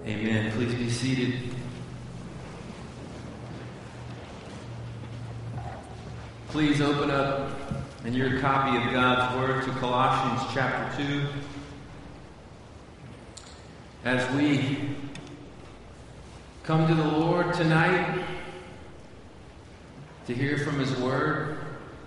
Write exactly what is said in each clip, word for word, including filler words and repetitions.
Amen. Please be seated. Please open up in your copy of God's Word to Colossians chapter two. As we come to the Lord tonight to hear from His Word,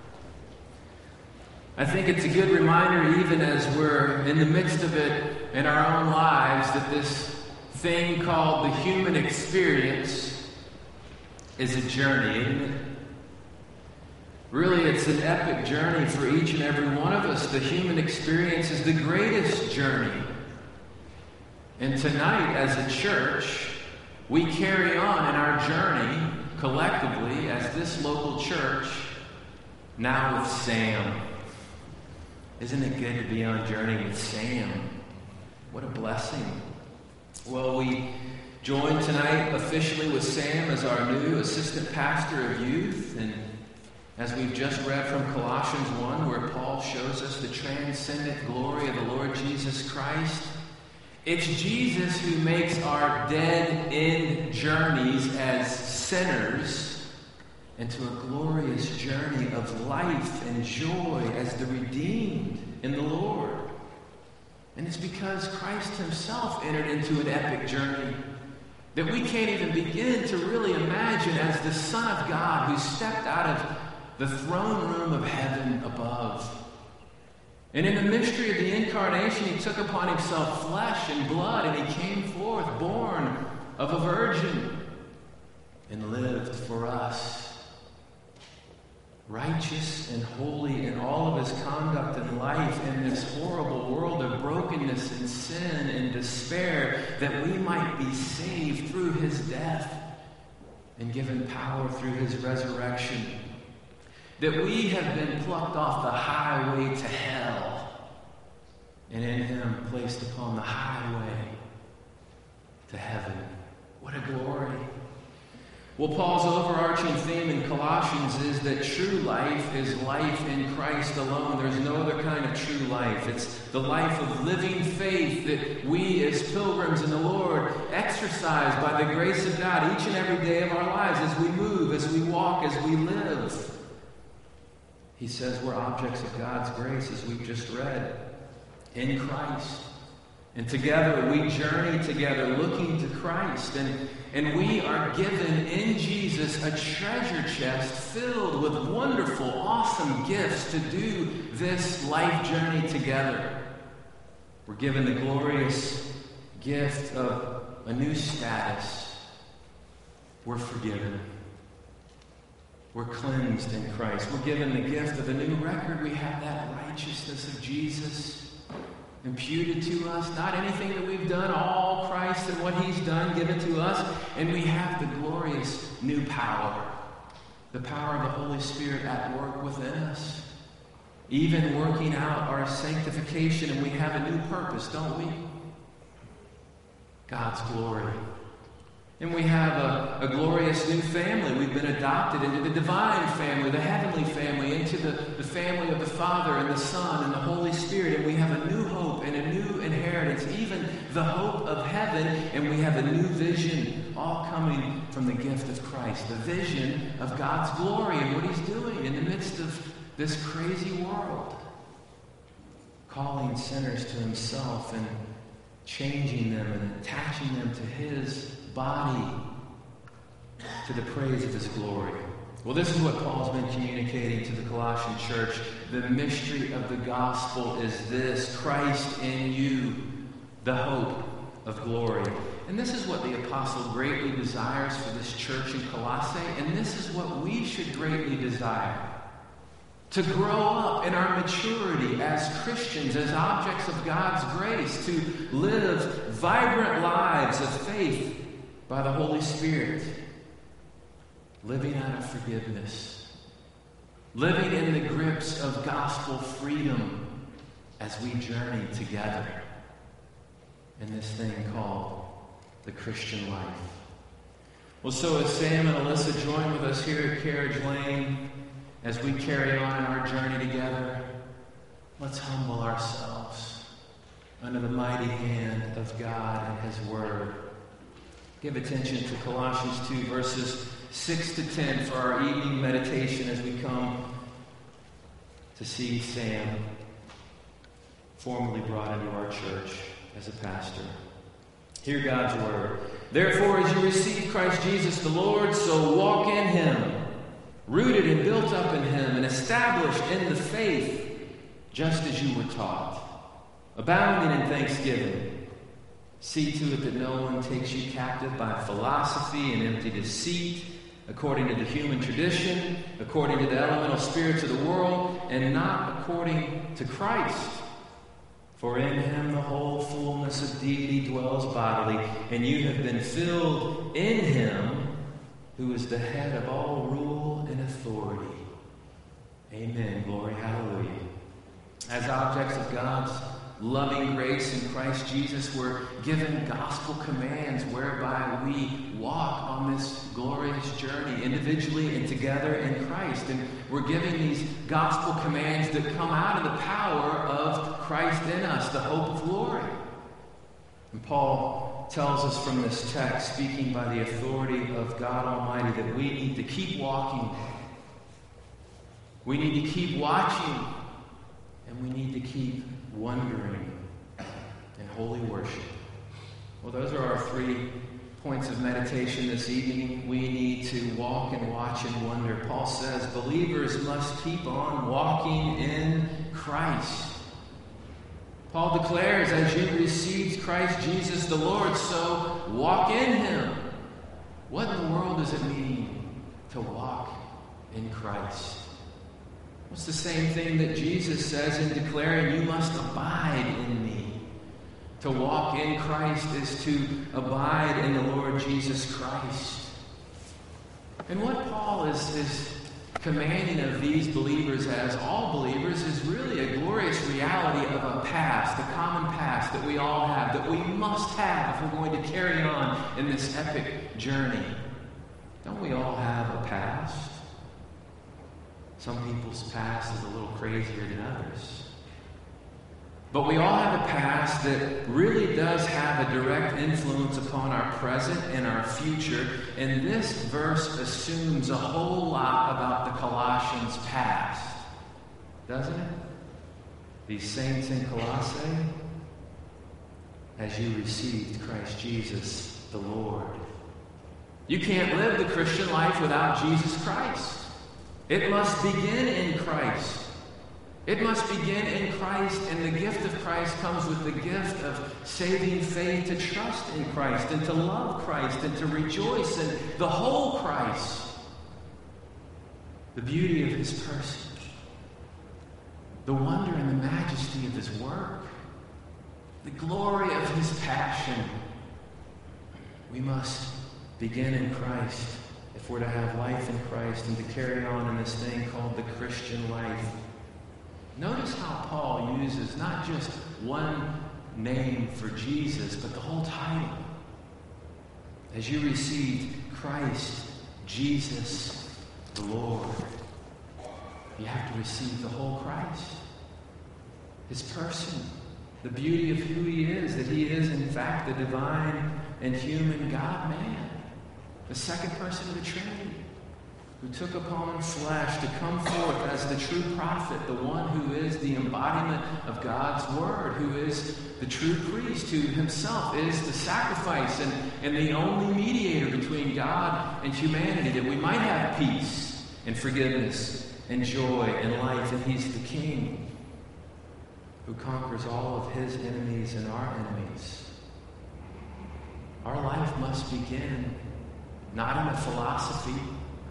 I think it's a good reminder, even as we're in the midst of it in our own lives, that this thing called the human experience is a journey, isn't it? Really, it's an epic journey for each and every one of us. The human experience is the greatest journey. And tonight, as a church, we carry on in our journey collectively as this local church, now with Sam. Isn't it good to be on journey with Sam? What a blessing. Well, we join tonight officially with Sam as our new assistant pastor of youth. And as we've just read from Colossians one, where Paul shows us the transcendent glory of the Lord Jesus Christ, it's Jesus who makes our dead-end journeys as sinners into a glorious journey of life and joy as the redeemed in the Lord. And it's because Christ himself entered into an epic journey that we can't even begin to really imagine, as the Son of God who stepped out of the throne room of heaven above. And in the mystery of the incarnation, he took upon himself flesh and blood, and he came forth born of a virgin and lived for us. Righteous and holy in all of his conduct and life in this horrible world of brokenness and sin and despair, that we might be saved through his death and given power through his resurrection. That we have been plucked off the highway to hell and in him placed upon the highway to heaven. What a glory. Well, Paul's overarching theme in Colossians is that true life is life in Christ alone. There's no other kind of true life. It's the life of living faith that we as pilgrims in the Lord exercise by the grace of God each and every day of our lives as we move, as we walk, as we live. He says we're objects of God's grace, as we've just read, in Christ. And together we journey together looking to Christ. And, and we are given in Jesus a treasure chest filled with wonderful, awesome gifts to do this life journey together. We're given the glorious gift of a new status. We're forgiven. We're cleansed in Christ. We're given the gift of a new record. We have that righteousness of Jesus imputed to us, not anything that we've done, all Christ and what he's done given to us. And we have the glorious new power, the power of the Holy Spirit at work within us, even working out our sanctification. And we have a new purpose, don't we? God's glory. And we have a, a glorious new family. We've been adopted into the divine family, the heavenly family, into the, the family of the Father and the Son and the Holy Spirit. And we have a new hope and a new inheritance, even the hope of heaven. And we have a new vision, all coming from the gift of Christ, the vision of God's glory and what he's doing in the midst of this crazy world, calling sinners to himself and changing them and attaching them to his body to the praise of his glory. Well, this is what Paul's been communicating to the Colossian church. The mystery of the gospel is this: Christ in you, the hope of glory. And this is what the apostle greatly desires for this church in Colossae, and this is what we should greatly desire. To grow up in our maturity as Christians, as objects of God's grace, to live vibrant lives of faith by the Holy Spirit, living out of forgiveness, living in the grips of gospel freedom as we journey together in this thing called the Christian life. Well, so as Sam and Alyssa join with us here at Carriage Lane, as we carry on in our journey together, let's humble ourselves under the mighty hand of God and his word Give attention to Colossians two, verses six to ten for our evening meditation as we come to see Sam formally brought into our church as a pastor. Hear God's word. Therefore, as you receive Christ Jesus the Lord, so walk in him, rooted and built up in him, and established in the faith, just as you were taught, abounding in thanksgiving. See to it that no one takes you captive by philosophy and empty deceit, according to the human tradition, according to the elemental spirits of the world, and not according to Christ. For in him the whole fullness of deity dwells bodily, and you have been filled in him who is the head of all rule and authority. Amen. Glory, hallelujah. As objects of God's loving grace in Christ Jesus, we're given gospel commands whereby we walk on this glorious journey individually and together in Christ. And we're given these gospel commands that come out of the power of Christ in us, the hope of glory. And Paul tells us from this text, speaking by the authority of God Almighty, that we need to keep walking. We need to keep watching. And we need to keep wondering in holy worship. Well, those are our three points of meditation this evening. We need to walk and watch and wonder. Paul says believers must keep on walking in Christ. Paul declares, as you received Christ Jesus the Lord, so walk in him. What in the world does it mean to walk in Christ? It's the same thing that Jesus says in declaring, you must abide in me. To walk in Christ is to abide in the Lord Jesus Christ. And what Paul is, is commanding of these believers, as all believers, is really a glorious reality of a past, a common past that we all have, that we must have if we're going to carry on in this epic journey. Don't we all have a past? Some people's past is a little crazier than others. But we all have a past that really does have a direct influence upon our present and our future. And this verse assumes a whole lot about the Colossians' past, doesn't it? These saints in Colossae, as you received Christ Jesus the Lord. You can't live the Christian life without Jesus Christ. It must begin in Christ. It must begin in Christ, and the gift of Christ comes with the gift of saving faith to trust in Christ and to love Christ and to rejoice in the whole Christ. The beauty of his person, the wonder and the majesty of his work, the glory of his passion. We must begin in Christ if we're to have life in Christ and to carry on in this thing called the Christian life. Notice how Paul uses not just one name for Jesus, but the whole title. As you received Christ, Jesus, the Lord, you have to receive the whole Christ. His person, the beauty of who he is, that he is in fact the divine and human God-man. The second person of the Trinity, who took upon flesh to come forth as the true prophet, the one who is the embodiment of God's word, who is the true priest, who himself is the sacrifice and, and the only mediator between God and humanity, that we might have peace and forgiveness and joy and life. And he's the King who conquers all of his enemies and our enemies. Our life must begin not in a philosophy,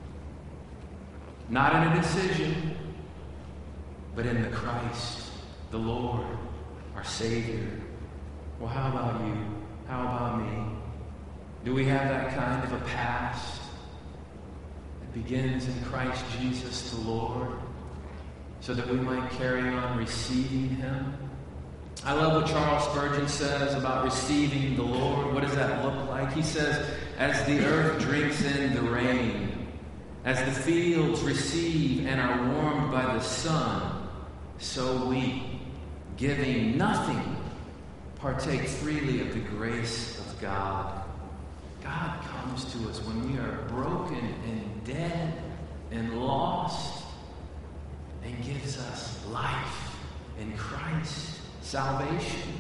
not in a decision, but in the Christ, the Lord, our Savior. Well, how about you? How about me? Do we have that kind of a past that begins in Christ Jesus the Lord, so that we might carry on receiving him? I love what Charles Spurgeon says about receiving the Lord. What does that look like? He says, as the earth drinks in the rain, as the fields receive and are warmed by the sun, so we, giving nothing, partake freely of the grace of God. God comes to us when we are broken and dead and lost and gives us life in Christ, salvation.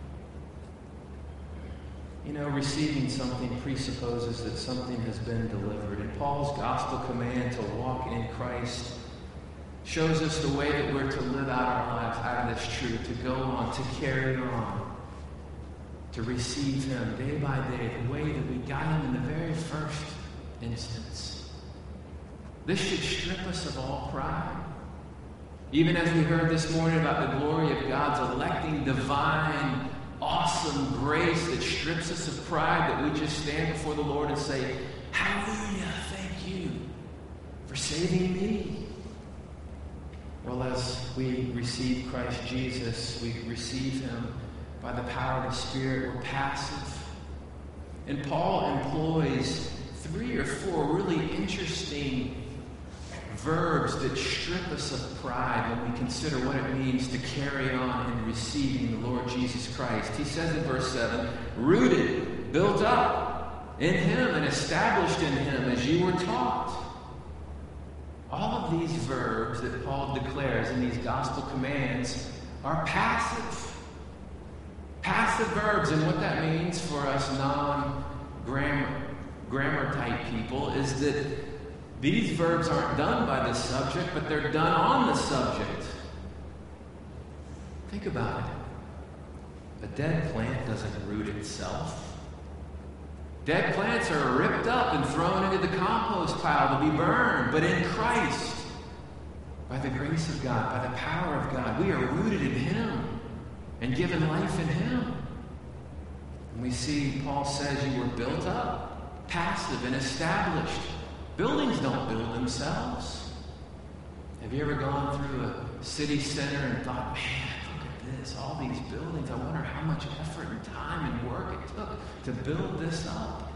You know, receiving something presupposes that something has been delivered. And Paul's gospel command to walk in Christ shows us the way that we're to live out our lives out of this truth, to go on, to carry on, to receive him day by day, the way that we got him in the very first instance. This should strip us of all pride. Even as we heard this morning about the glory of God's electing, divine, awesome grace that strips us of pride, that we just stand before the Lord and say, hallelujah, thank you for saving me. Well, as we receive Christ Jesus, we receive him by the power of the Spirit. We're passive. And Paul employs three or four really interesting verbs that strip us of pride when we consider what it means to carry on in receiving the Lord Jesus Christ. He says in verse seven, rooted, built up in him and established in him as you were taught. All of these verbs that Paul declares in these gospel commands are passive. Passive verbs, and what that means for us non-grammar grammar type people is that these verbs aren't done by the subject, but they're done on the subject. Think about it. A dead plant doesn't root itself. Dead plants are ripped up and thrown into the compost pile to be burned. But in Christ, by the grace of God, by the power of God, we are rooted in him and given life in him. And we see Paul says you were built up, passive and established. Buildings don't build themselves. Have you ever gone through a city center and thought, man, look at this, all these buildings. I wonder how much effort and time and work it took to build this up.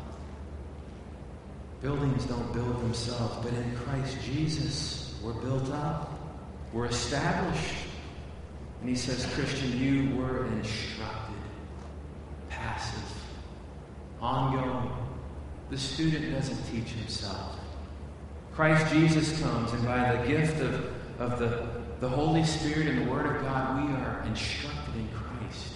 Buildings don't build themselves, but in Christ Jesus, we're built up. We're established. And he says, Christian, you were instructed. Passive. Ongoing. The student doesn't teach himself. Christ Jesus comes, and by the gift of, of the, the Holy Spirit and the Word of God, we are instructed in Christ.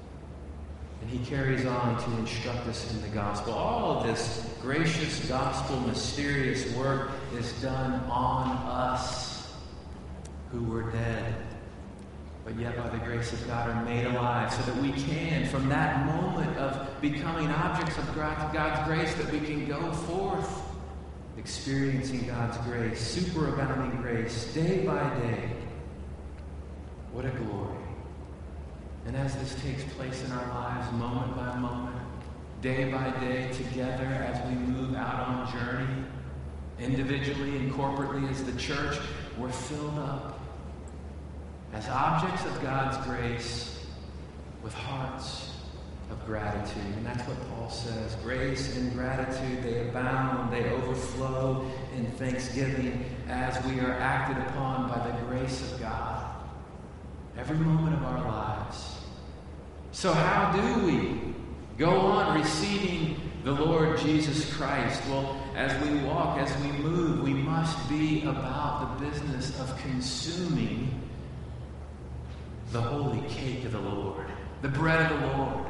And he carries on to instruct us in the gospel. All of this gracious gospel, mysterious work is done on us who were dead, but yet by the grace of God are made alive, so that we can, from that moment of becoming objects of God's grace, that we can go forth experiencing God's grace, superabounding grace, day by day. What a glory. And as this takes place in our lives, moment by moment, day by day, together as we move out on journey, individually and corporately as the church, we're filled up as objects of God's grace with hearts of gratitude. And that's what Paul says. Grace and gratitude, they abound, they overflow in thanksgiving as we are acted upon by the grace of God every moment of our lives. So how do we go on receiving the Lord Jesus Christ? Well, as we walk, as we move, we must be about the business of consuming the holy cake of the Lord, the bread of the Lord.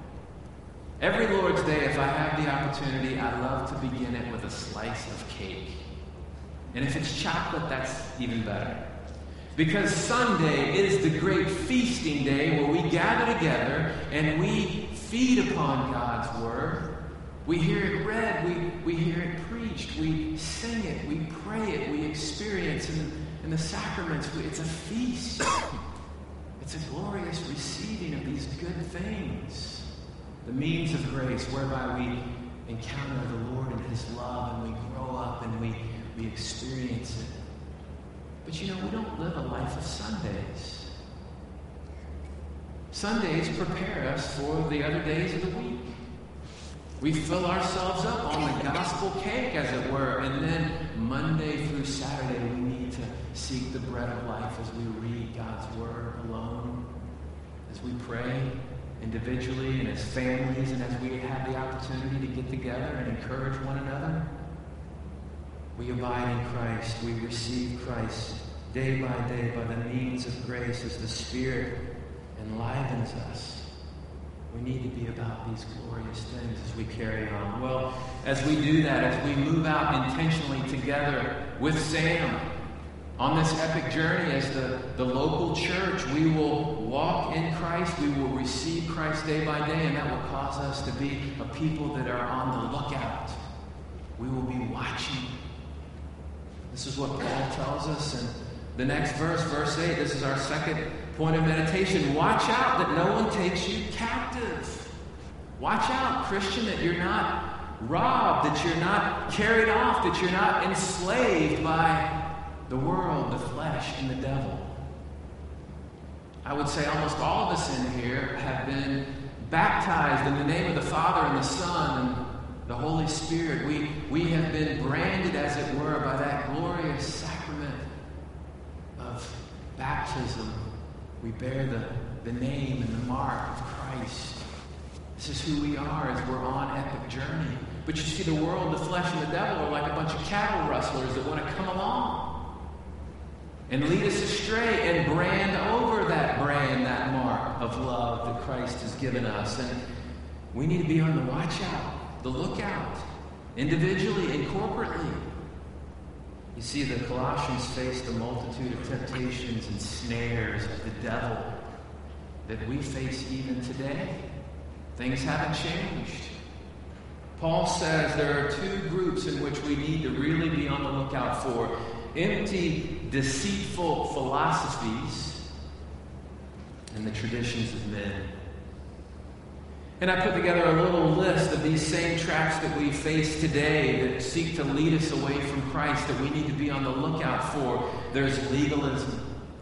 Every Lord's Day, if I have the opportunity, I love to begin it with a slice of cake. And if it's chocolate, that's even better. Because Sunday is the great feasting day where we gather together and we feed upon God's Word. We hear it read, we, we hear it preached, we sing it, we pray it, we experience in, in the sacraments. It's a feast. It's a glorious receiving of these good things. The means of grace whereby we encounter the Lord and his love, and we grow up and we, we experience it. But you know, we don't live a life of Sundays. Sundays prepare us for the other days of the week. We fill ourselves up on the gospel cake, as it were, and then Monday through Saturday we need to seek the bread of life as we read God's Word alone, as we pray, individually and as families, and as we have the opportunity to get together and encourage one another, we abide in Christ. We receive Christ day by day by the means of grace as the Spirit enlivens us. We need to be about these glorious things as we carry on. Well, as we do that, as we move out intentionally together with Sam on this epic journey as the, the local church, we will walk in Christ. We will receive Christ day by day, and that will cause us to be a people that are on the lookout. We will be watching. This is what Paul tells us in the next verse, verse eight. This is our second point of meditation. Watch out that no one takes you captive. Watch out, Christian, that you're not robbed, that you're not carried off, that you're not enslaved by the world, the flesh, and the devil. I would say almost all of us in here have been baptized in the name of the Father and the Son and the Holy Spirit. We, we have been branded, as it were, by that glorious sacrament of baptism. We bear the, the name and the mark of Christ. This is who we are as we're on epic journey. But you see, the world, the flesh, and the devil are like a bunch of cattle rustlers that want to come along and lead us astray and brand over that brand, that mark of love that Christ has given us. And we need to be on the watch out, the lookout, individually and corporately. You see, the Colossians faced a multitude of temptations and snares of the devil that we face even today. Things haven't changed. Paul says there are two groups in which we need to really be on the lookout for: empty, deceitful philosophies and the traditions of men. And I put together a little list of these same traps that we face today that seek to lead us away from Christ that we need to be on the lookout for. There's legalism.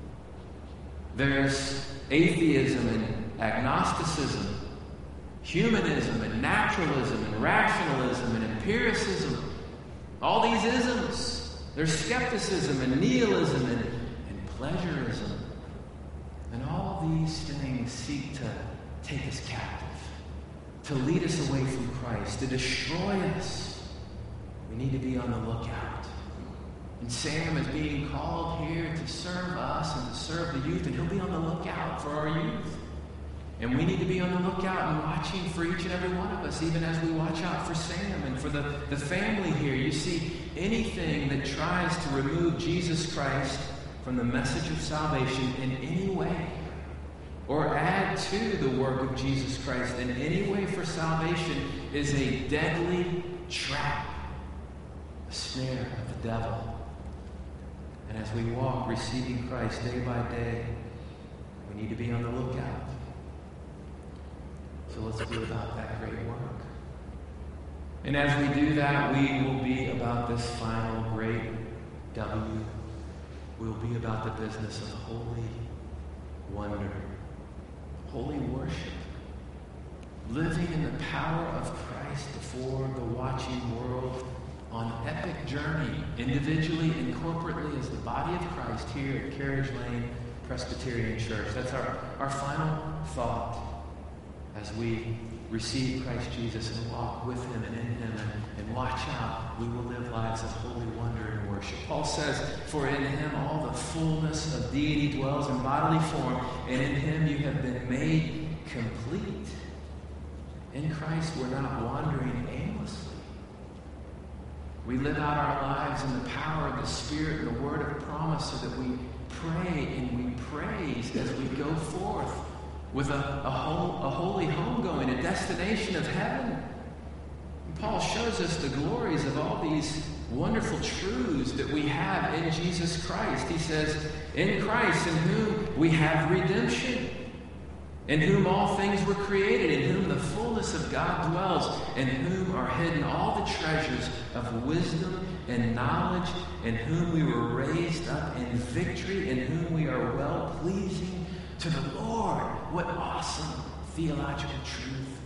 There's atheism and agnosticism, humanism and naturalism and rationalism and empiricism. All these isms. There's skepticism and nihilism and, and pleasurism. And all these things seek to take us captive, to lead us away from Christ, to destroy us. We need to be on the lookout. And Sam is being called here to serve us and to serve the youth, and he'll be on the lookout for our youth. And we need to be on the lookout and watching for each and every one of us, even as we watch out for Sam and for the, the family here. You see, anything that tries to remove Jesus Christ from the message of salvation in any way, or add to the work of Jesus Christ in any way for salvation, is a deadly trap, a snare of the devil. And as we walk receiving Christ day by day, we need to be on the lookout. So let's be about that great work. And as we do that, we will be about this final great W. We'll be about the business of holy wonder, holy worship, living in the power of Christ before the watching world on epic journey, individually and corporately as the body of Christ here at Carriage Lane Presbyterian Church. That's our, our final thought as we receive Christ Jesus and walk with him and in him and, and watch out. We will live lives of holy wonder and worship. Paul says, for in him all the fullness of deity dwells in bodily form, and in him you have been made complete. In Christ we're not wandering aimlessly. We live out our lives in the power of the Spirit and the word of promise, so that we pray and we praise as we go forth with a, a, whole, a holy homegoing, a destination of heaven. And Paul shows us the glories of all these wonderful truths that we have in Jesus Christ. He says, in Christ, in whom we have redemption, in whom all things were created, in whom the fullness of God dwells, in whom are hidden all the treasures of wisdom and knowledge, in whom we were raised up in victory, in whom we are well-pleasing to the Lord. What awesome theological truth.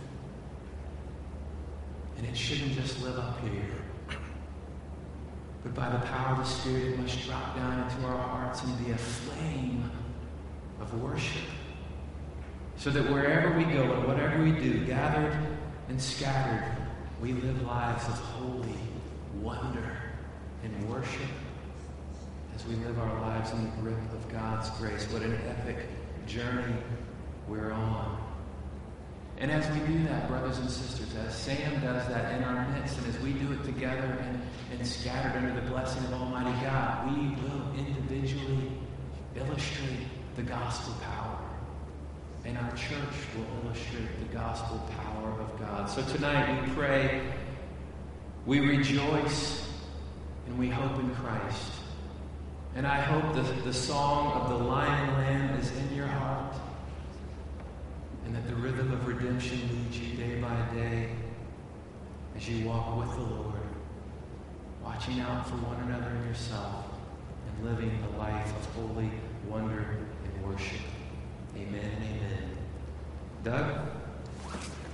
And it shouldn't just live up here, but by the power of the Spirit, it must drop down into our hearts and be a flame of worship. so that wherever we go and whatever we do, gathered and scattered, we live lives of holy wonder and worship as we live our lives in the grip of God's grace. What an epic journey we're on. And as we do that, brothers and sisters, as Sam does that in our midst, and as we do it together and, and scattered under the blessing of Almighty God, we will individually illustrate the gospel power. And our church will illustrate the gospel power of God. So tonight we pray, we rejoice, and we hope in Christ. And I hope that the song of the Lion and Lamb is in your heart, and that the rhythm of redemption leads you day by day as you walk with the Lord, watching out for one another and yourself, and living a life of holy wonder and worship. Amen and amen. Doug?